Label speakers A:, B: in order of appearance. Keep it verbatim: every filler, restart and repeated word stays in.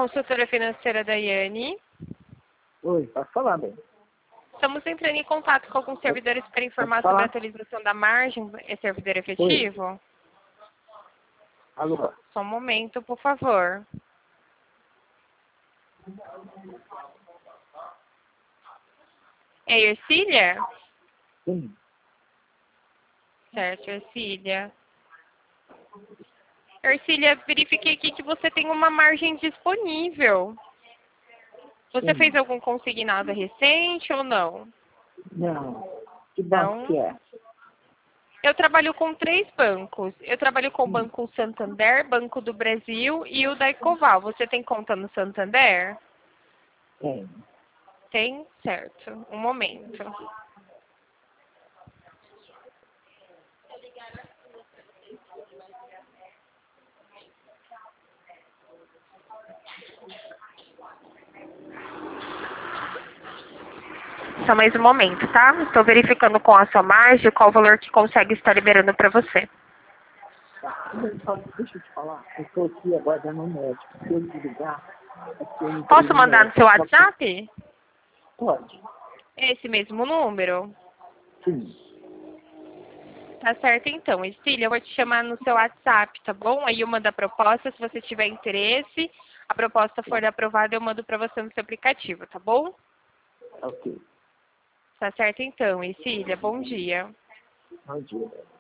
A: consultora financeira Daiane.
B: Oi, pode falar, bem.
A: Estamos entrando em contato com alguns servidores para informar sobre a atualização da margem. É servidor efetivo?
B: Oi. Alô?
A: Só um momento, por favor. É Ercília?
B: Sim.
A: Certo, Ercília. Ercília, verifiquei aqui que você tem uma margem disponível. Você
B: Sim.
A: fez algum consignado recente ou não?
B: Não. Que banco
A: Não.
B: que é?
A: Eu trabalho com três bancos. Eu trabalho com o Banco Santander, Banco do Brasil e o da Ecoval. Você tem conta no Santander?
B: Tem.
A: Tem? Certo. Um momento. Só mais um momento, tá? Estou verificando com a sua margem qual o valor que consegue estar liberando para você.
B: Tá. Só deixa eu te falar. Eu estou aqui agora dando um médico. Se eu desligar, é porque eu entrei
A: Posso
B: no
A: mandar no
B: médico.
A: seu
B: Só que-
A: WhatsApp?
B: Pode.
A: Esse mesmo número?
B: Sim.
A: Tá certo então. Estília, eu vou te chamar no seu WhatsApp, tá bom? Aí eu mando a proposta, se você tiver interesse, a proposta for aprovada, eu mando para você no seu aplicativo, tá bom?
B: Ok.
A: Tá certo então, Estília. Bom dia.
B: Bom dia.